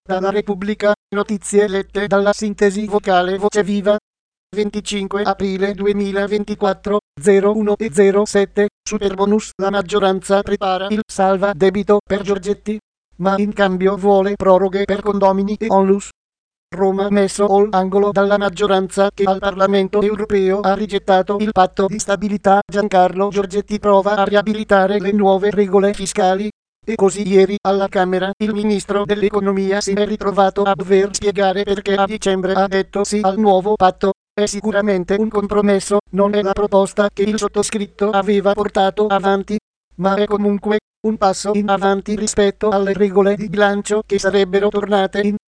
Dalla Repubblica, notizie lette dalla sintesi vocale Voce Viva. 25 aprile 2024, 01 e 07, Superbonus. La maggioranza prepara il salva debito per Giorgetti, ma in cambio vuole proroghe per condomini e onlus. Roma messo all'angolo dalla maggioranza che al Parlamento europeo ha rigettato il patto di stabilità. Giancarlo Giorgetti prova a riabilitare le nuove regole fiscali. E così ieri alla Camera il ministro dell'economia si è ritrovato a dover spiegare perché a dicembre ha detto sì al nuovo patto. È sicuramente un compromesso, non è la proposta che il sottoscritto aveva portato avanti, ma è comunque un passo in avanti rispetto alle regole di bilancio che sarebbero tornate in